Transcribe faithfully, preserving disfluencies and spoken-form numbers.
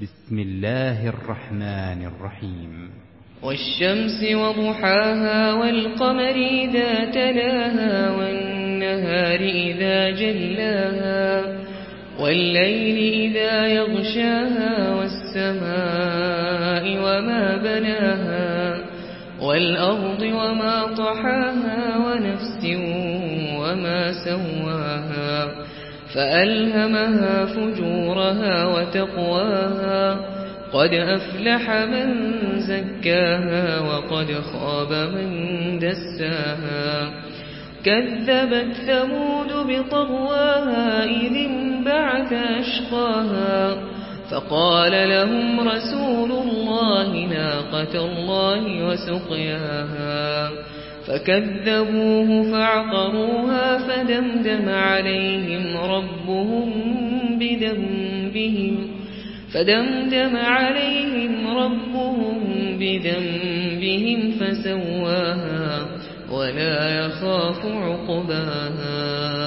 بسم الله الرحمن الرحيم والشمس وضحاها والقمر إذا تلاها والنهار إذا جلاها والليل إذا يغشاها والسماء وما بناها والأرض وما طحاها ونفس وما سواها فألهمها فجورها وتقواها قد أفلح من زكاها وقد خاب من دساها كذبت ثمود بطغواها إذ انبعث أشقاها فقال لهم رسول الله ناقة الله وسقياها فكذبوه فعقروها فدمدم عليهم ربهم بذنبهم فدمدم عليهم ربهم بذنبهم فسواها ولا يخاف عقباها